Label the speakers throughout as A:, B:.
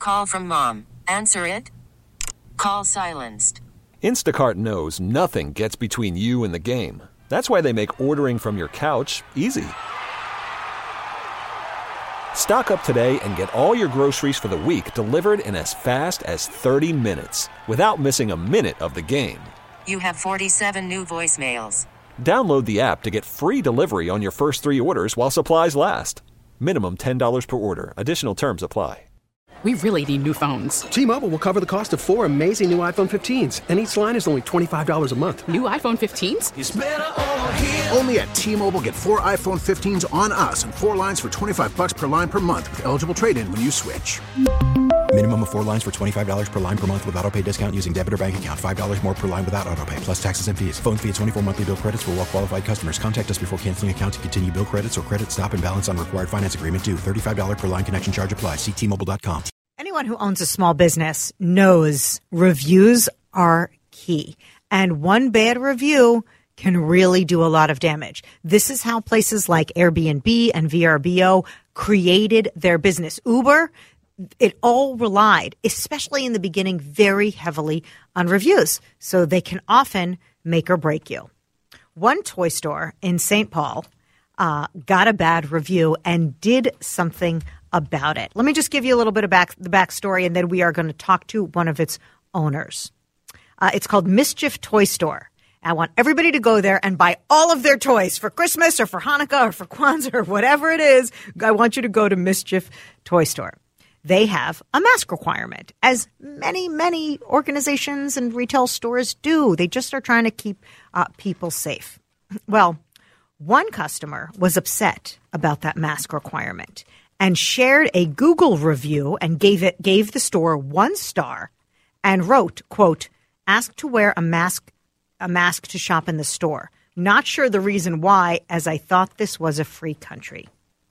A: Call from mom. Answer it. Call silenced.
B: Instacart knows nothing gets between you and the game. That's why they make ordering from your couch easy. Stock up today and get all your groceries for the week delivered in as fast as 30 minutes without missing a minute of the game.
A: You have 47 new voicemails.
B: Download the app to get free delivery on your first 3 orders while supplies last. Minimum $10 per order. Additional terms apply.
C: We really need new phones.
D: T-Mobile will cover the cost of 4 amazing new iPhone 15s, and each line is only $25 a month.
C: New iPhone 15s?
E: It's better over here. Only at T-Mobile, get 4 iPhone 15s on us and 4 lines for $25 per line per month with eligible trade-in when you switch.
F: Minimum of 4 lines for $25 per line per month with autopay discount using debit or bank account. $5 more per line without autopay, plus taxes and fees. Phone fee at 24 monthly bill credits for well-qualified customers. Contact us before canceling account to continue bill credits or credit stop and balance on required finance agreement due. $35 per line connection charge applies. See T-Mobile.com.
G: Anyone who owns a small business knows reviews are key. And one bad review can really do a lot of damage. This is how places like Airbnb and VRBO created their business. Uber, it all relied, especially in the beginning, very heavily on reviews. So they can often make or break you. One toy store in St. Paul got a bad review and did something about it. Let me just give you a little bit of the backstory, and then we are going to talk to one of its owners. It's called Mischief Toy Store. I want everybody to go there and buy all of their toys for Christmas or for Hanukkah or for Kwanzaa or whatever it is. I want you to go to Mischief Toy Store. They have a mask requirement, as many, many organizations and retail stores do. They just are trying to keep people safe. Well, one customer was upset about that mask requirement and shared a Google review and gave the store 1 star and wrote, quote, "Asked to wear a mask to shop in the store. Not sure the reason why, as I thought this was a free country."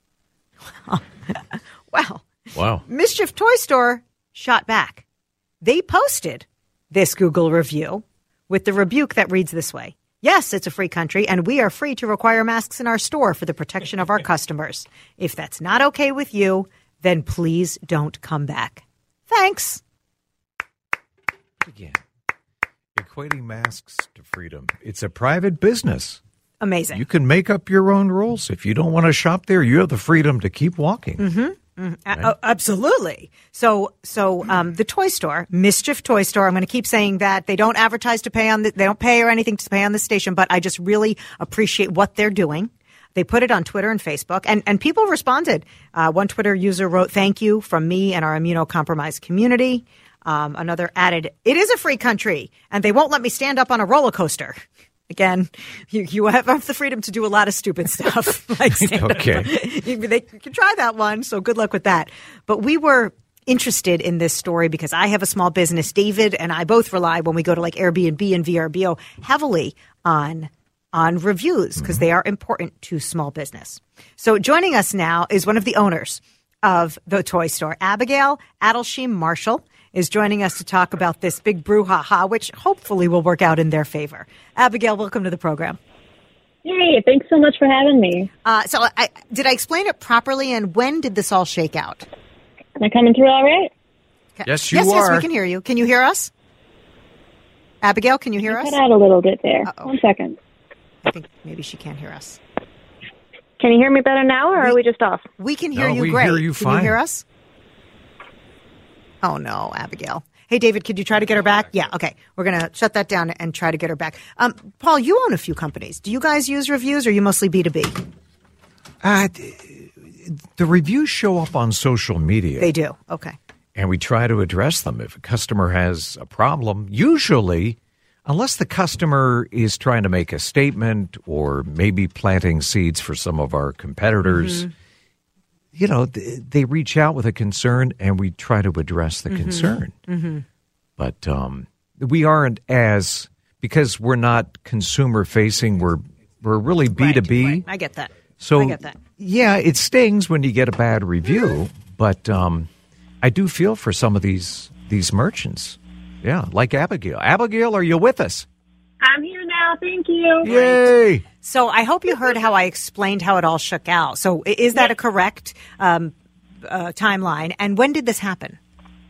G: Well,
H: wow.
G: Mischief Toy Store shot back. They posted this Google review with the rebuke that reads this way: "Yes, it's a free country, and we are free to require masks in our store for the protection of our customers. If that's not okay with you, then please don't come back. Thanks."
H: Again, equating masks to freedom. It's a private business.
G: Amazing.
H: You can make up your own rules. If you don't want to shop there, you have the freedom to keep walking.
G: Mm-hmm. Right? Absolutely. So the toy store, Mischief Toy Store, I'm going to keep saying that. They don't advertise to pay they don't pay or anything to pay on the station, but I just really appreciate what they're doing. They put it on Twitter and Facebook, and people responded. One Twitter user wrote, "Thank you from me and our immunocompromised community." Another added, "It is a free country, and they won't let me stand up on a roller coaster." Again, you have the freedom to do a lot of stupid stuff. Like
H: okay.
G: They can try that one, so good luck with that. But we were interested in this story because I have a small business. David and I both rely, when we go to like Airbnb and VRBO, heavily on reviews because they are important to small business. So joining us now is one of the owners of the toy store. Abigail Adelsheim Marshall is joining us to talk about this big brouhaha, which hopefully will work out in their favor. Abigail, welcome to the program.
I: Hey, thanks so much for having me.
G: Did I explain it properly, and when did this all shake out?
I: Am I coming through all right?
H: Yes, you are.
G: Yes, we can hear you. Can you hear us? Abigail, can you hear us?
I: Cut out a little bit there.
G: Uh-oh.
I: 1 second.
G: I think maybe she can't hear us.
I: Can you hear me better now, or are we just off?
G: We can hear you
H: we
G: great.
H: Hear you
G: can
H: fine.
G: you hear us? Oh, no, Abigail. Hey, David, could you try to get her back? Yeah, okay. We're going to shut that down and try to get her back. Paul, you own a few companies. Do you guys use reviews, or are you mostly B2B?
H: The reviews show up on social media.
G: They do. Okay.
H: And we try to address them. If a customer has a problem, usually, unless the customer is trying to make a statement or maybe planting seeds for some of our competitors, they reach out with a concern and we try to address the concern. Mm-hmm. But we aren't because we're not consumer facing, we're really B2B.
G: Right. I get that.
H: So,
G: I get that.
H: Yeah, it stings when you get a bad review, but I do feel for some of these merchants. Yeah, like Abigail. Abigail, are you with us?
I: I'm here now. Thank you.
H: Yay.
G: So I hope you heard how I explained how it all shook out. So is that a correct timeline? And when did this happen?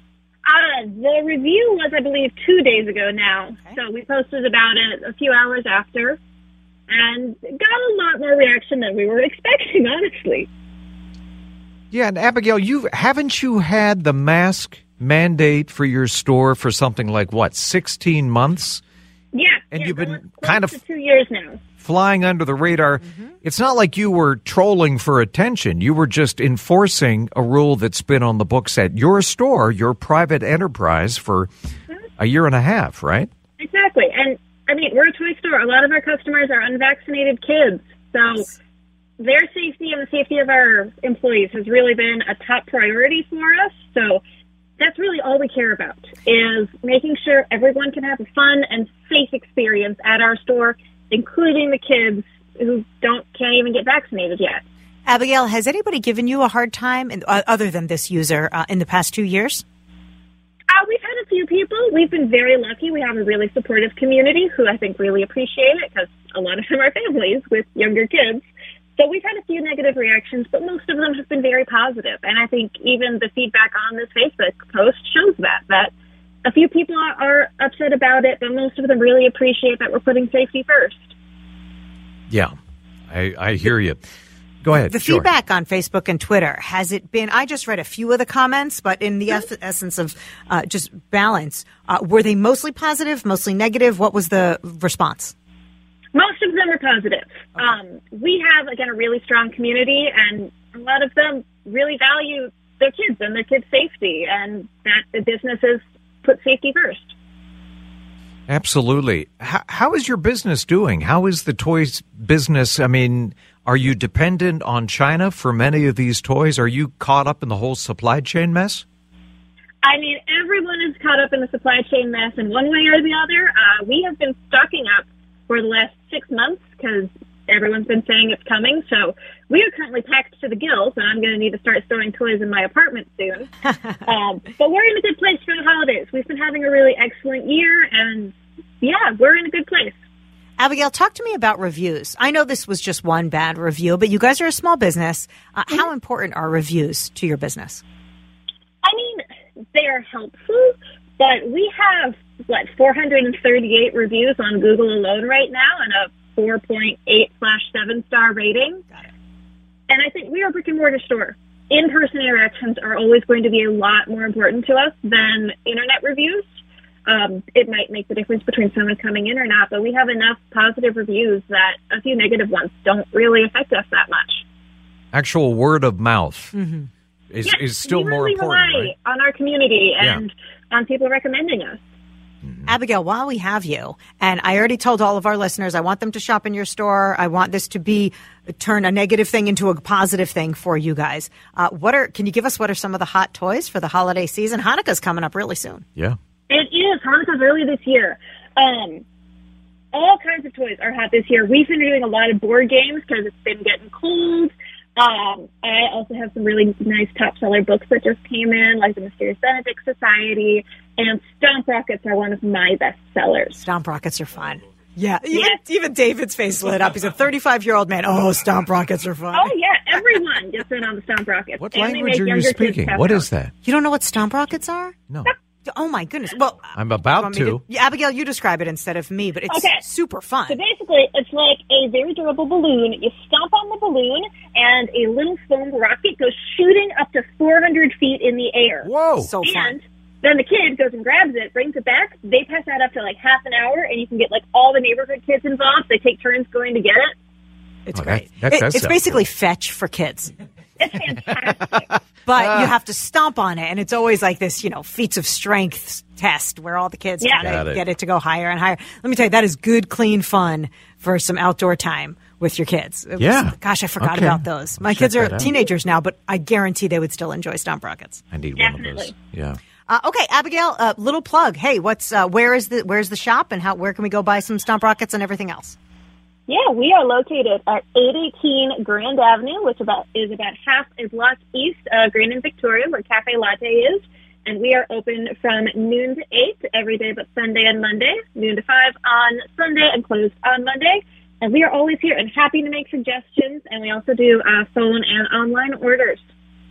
I: The review was, I believe, 2 days ago now. Okay. So we posted about it a few hours after and got a lot more reaction than we were expecting, honestly.
H: Yeah, and Abigail, haven't you had the mask mandate for your store for something like, 16 months?
I: Yeah.
H: And you've been
I: kind of 2 years now.
H: Flying under the radar. Mm-hmm. It's not like you were trolling for attention. You were just enforcing a rule that's been on the books at your store, your private enterprise, for a year and a half, right?
I: Exactly. And, I mean, we're a toy store. A lot of our customers are unvaccinated kids. So their safety and the safety of our employees has really been a top priority for us. So that's really all we care about, is making sure everyone can have a fun and safe experience at our store, including the kids who can't even get vaccinated yet.
G: Abigail, has anybody given you a hard time, other than this user, in the past 2 years?
I: We've had a few people. We've been very lucky. We have a really supportive community who I think really appreciate it, because a lot of them are families with younger kids. So we've had a few negative reactions, but most of them have been very positive. And I think even the feedback on this Facebook post shows that a few people are upset about it, but most of them really appreciate that we're putting safety first.
H: Yeah, I hear you. Go ahead.
G: The feedback on Facebook and Twitter, has it been, I just read a few of the comments, but in the essence of just balance, were they mostly positive, mostly negative? What was the response?
I: Most of them are positive. Okay. We have, again, a really strong community, and a lot of them really value their kids and their kids' safety, and that the businesses put safety first.
H: Absolutely. How is your business doing? How is the toys business? I mean, are you dependent on China for many of these toys? Are you caught up in the whole supply chain mess?
I: I mean, everyone is caught up in the supply chain mess in one way or the other. We have been stocking up for the last 6 months because everyone's been saying it's coming. So we are currently packed to the gills, and I'm going to need to start storing toys in my apartment soon. But we're in a good place for the holidays. We've been having a really excellent year, and yeah, we're in a good place.
G: Abigail, talk to me about reviews. I know this was just one bad review, but you guys are a small business. How important are reviews to your business?
I: I mean, they are helpful, but we have, 438 reviews on Google alone right now, and a 4.8/7 star rating.
G: Got it.
I: And I think we are a brick and mortar store. In-person interactions are always going to be a lot more important to us than internet reviews. It might make the difference between someone coming in or not, but we have enough positive reviews that a few negative ones don't really affect us that much.
H: Actual word of mouth is still more important, right?
I: On our community and on people recommending us.
G: Abigail, while we have you, and I already told all of our listeners, I want them to shop in your store. I want this to turn a negative thing into a positive thing for you guys. Can you give us what are some of the hot toys for the holiday season? Hanukkah's coming up really soon.
H: Yeah.
I: It is. Hanukkah's early this year. All kinds of toys are hot this year. We've been doing a lot of board games because it's been getting cold. I also have some really nice top seller books that just came in, like the Mysterious Benedict Society, and Stomp Rockets are one of my best sellers.
G: Stomp Rockets are fun. Yeah, even David's face lit up. He's a 35-year-old man. Oh, Stomp Rockets are fun.
I: Oh, yeah, everyone gets in on the Stomp Rockets.
H: What language are you speaking? What is that?
G: You don't know what Stomp Rockets are?
H: No.
G: Oh, my goodness. Well,
H: I'm about to.
G: Abigail, you describe it instead of me, but it's super fun.
I: So basically, it's like a very durable balloon. You stomp on the balloon, and a little foam rocket goes shooting up to 400 feet in the air.
H: Whoa.
G: So fun.
I: And then the kid goes and grabs it, brings it back. They pass that up to half an hour, and you can get all the neighborhood kids involved. They take turns going to get it.
G: It's great. It's basically Fetch for kids.
I: It's fantastic.
G: But you have to stomp on it, and it's always like this, feats of strength test where all the kids get it to go higher and higher. Let me tell you, that is good, clean fun for some outdoor time with your kids. Gosh, I forgot about those. My kids are teenagers now, but I guarantee they would still enjoy Stomp Rockets.
H: I need one of those. Yeah.
G: Okay, Abigail, little plug. Hey, where's the shop, and where can we go buy some Stomp Rockets and everything else?
I: Yeah, we are located at 818 Grand Avenue, which is about half a block east of Grand and Victoria, where Cafe Latte is. And we are open from noon to 8 every day but Sunday and Monday, noon to 5 on Sunday and closed on Monday. And we are always here and happy to make suggestions. And we also do phone and online orders.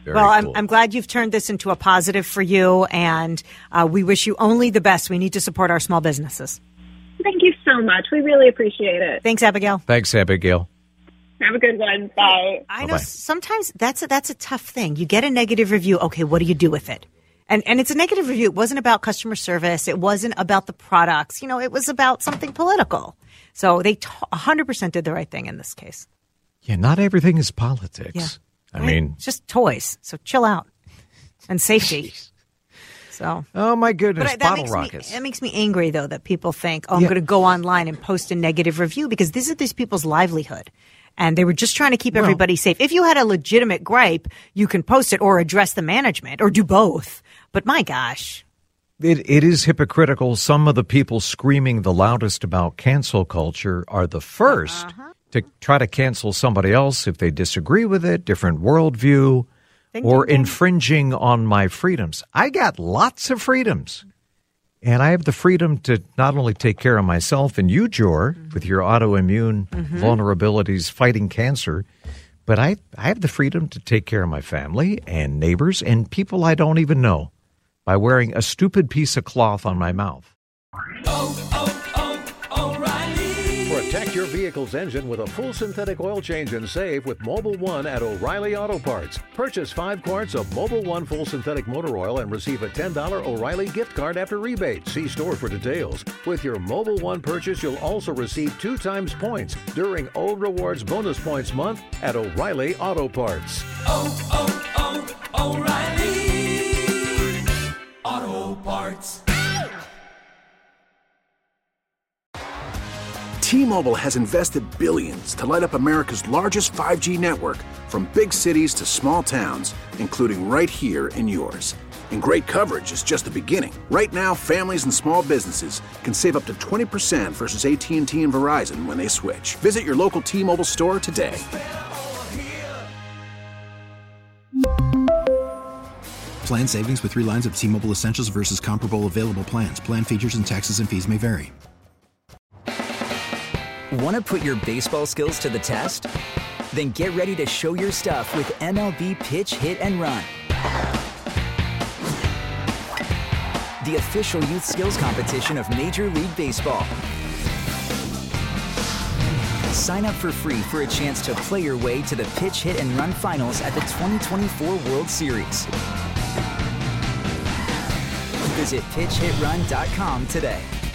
G: Well,
H: cool.
G: I'm glad you've turned this into a positive for you, and we wish you only the best. We need to support our small businesses.
I: Thank you so much. We really appreciate it.
G: Thanks, Abigail.
H: Thanks, Abigail.
I: Have a good one. Bye.
G: I know
H: Bye-bye.
G: sometimes that's a tough thing. You get a negative review. Okay, what do you do with it? And it's a negative review. It wasn't about customer service. It wasn't about the products. It was about something political. So they 100% did the right thing in this case.
H: Yeah, not everything is politics.
G: Yeah.
H: I mean,
G: it's just toys. So chill out. And safety. So.
H: oh my goodness,
G: But
H: bottle rockets.
G: That makes me angry, though, that people think, I'm going to go online and post a negative review, because this is these people's livelihood. And they were just trying to keep everybody safe. If you had a legitimate gripe, you can post it or address the management or do both. But my gosh.
H: It is hypocritical. Some of the people screaming the loudest about cancel culture are the first to try to cancel somebody else if they disagree with it, different worldview, or infringing on my freedoms. I got lots of freedoms. And I have the freedom to not only take care of myself and you, Jor, with your autoimmune vulnerabilities fighting cancer, but I have the freedom to take care of my family and neighbors and people I don't even know by wearing a stupid piece of cloth on my mouth.
J: Protect your vehicle's engine with a full synthetic oil change and save with Mobil 1 at O'Reilly Auto Parts. Purchase 5 quarts of Mobil 1 full synthetic motor oil and receive a $10 O'Reilly gift card after rebate. See store for details. With your Mobil 1 purchase, you'll also receive 2 times points during O Rewards Bonus Points Month at O'Reilly Auto Parts.
K: O'Reilly Auto Parts.
E: T-Mobile has invested billions to light up America's largest 5G network, from big cities to small towns, including right here in yours. And great coverage is just the beginning. Right now, families and small businesses can save up to 20% versus AT&T and Verizon when they switch. Visit your local T-Mobile store today.
F: Plan savings with 3 lines of T-Mobile Essentials versus comparable available plans. Plan features and taxes and fees may vary.
L: Want to put your baseball skills to the test? Then get ready to show your stuff with MLB Pitch, Hit, and Run. The official youth skills competition of Major League Baseball. Sign up for free for a chance to play your way to the Pitch, Hit, and Run finals at the 2024 World Series. Visit PitchHitRun.com today.